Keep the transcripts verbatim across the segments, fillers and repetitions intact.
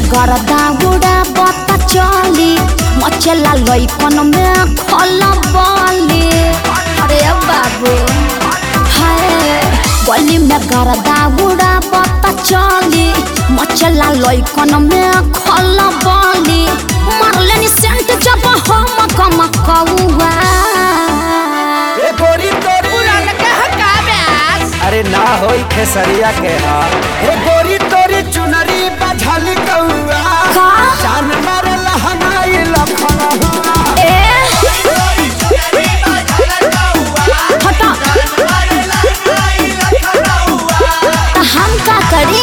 गरदा उड़ा बता चली मचला लइकन में खला बाली। अरे बाबू हाय गली में गरदा उड़ा बता चली मचला लइकन में खला बाली। मारले नि सेंट जब हम कम कौआ ए गोरी तोरी पुरान के हका ब्यास। अरे ना होई खेसरिया के हा ए गोरी तोरी चुनरी बझल कौआ का जान मारे लहनाई लखन ए हटा हम का करी।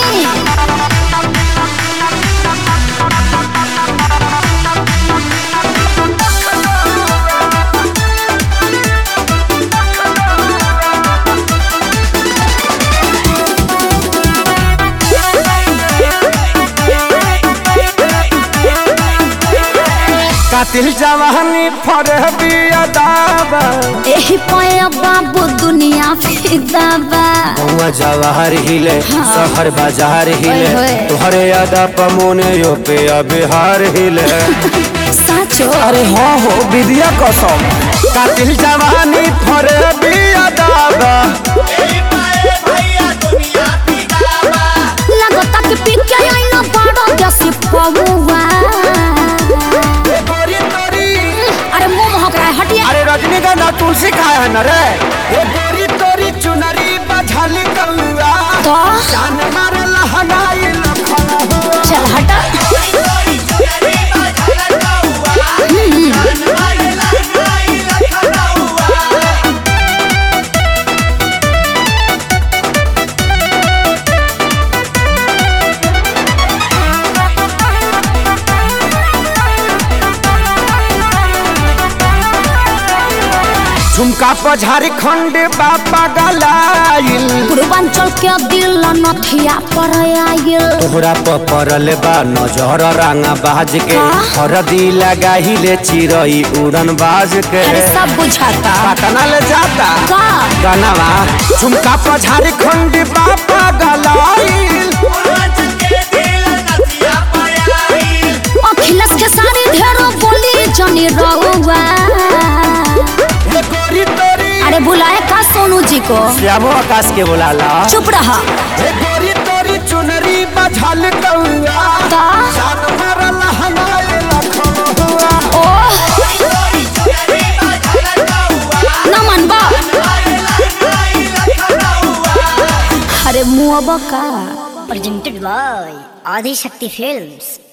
कातिल जवानी फरहबी अदाबा एही पाया बाबू दुनिया फिदा बा। गौवा जवाहर हिले शहर बाजार हिले ओए होए। तोहरे अदा पमोने यो पे बिहार हिले। साचो अरे हाँ हो विद्या कसम कातिल जवानी फरहबी अदाबा लगता कि पी के आईना बड़ा जैसे पौवा। अरे मुंह महक रहा है हटिया। अरे रजनीगंधा तुलसी खाए है न रे ए गोरी तोरी चुनरी बझल कौआ तो जान मारे लहनाई लखन हुआ। चल हटा झुमका पर झारखंड बापा गलाइल पूर्वांचल के दिल नथिया पर आयल। तोहरा पर पड़ल बा नजर रंगा बाज के हरदी लगाहिले चिरई उड़न बाज के। अरे सब बुझाता पटना ले जाता का गनवा झुमका पर झारखंड बापा गलाइल अखिलेश के सारी ढेरों बोली जनी रहुआ। ए गोरी तोरी अरे बुलाए का सोनू जी को। श्यामो आकाश के बुलाला चुप रहा ए गोरी तोरी चुनरी बझल कौआ का जान मारे लहनाई लखन हुआ। ओ नमन बा अरे मुआ का presented by Adi Shakti Films.